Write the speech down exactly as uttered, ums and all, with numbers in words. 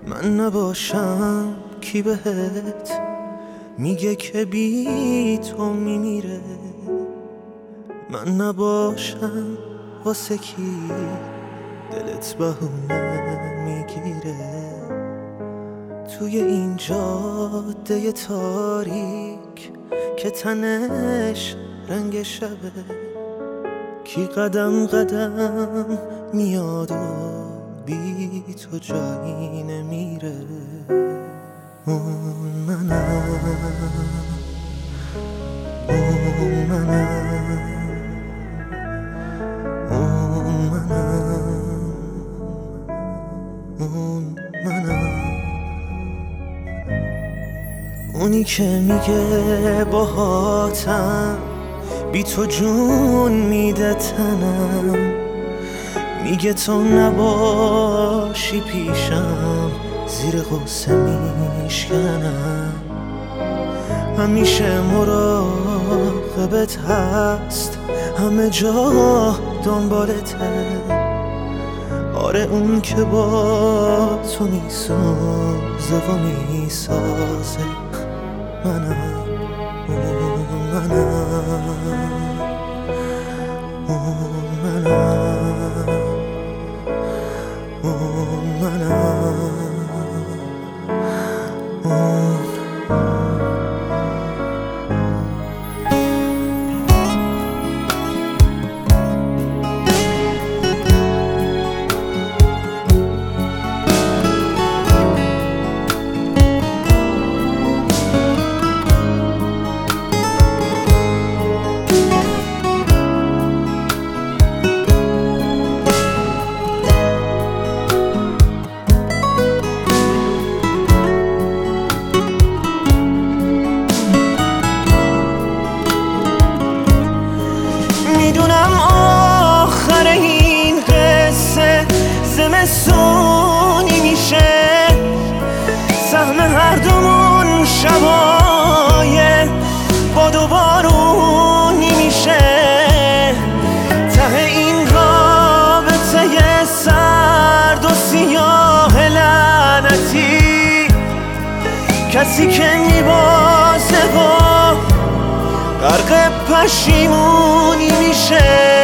من نباشم کی بهت میگه که بی تو میمیره؟ من نباشم واسه کی دلت بهونه میگیره؟ توی این جاده تاریک که تنش رنگ شبه، کی قدم قدم میاد و بی تو جایی نمیره؟ اون منم، اون منم، اون منم، اون منم. اونی که میگه باهاتم بی تو جون میده تنم، میگه تو نباشی پیشم زیر غصه میشکنم. همیشه مراقبت هست، همه جا دنبالته. آره اون که با تو میسازه و میسازه منم، اون منم، اون منم، اون منم، اون. میدونم آخر این قصه زمستونی میشه، سهم هر دومون شبای باد و بارونی میشه. ته این رابطه سرد و سیاه لعنتی کسی که میبازه و غرق پشیمونی میشه.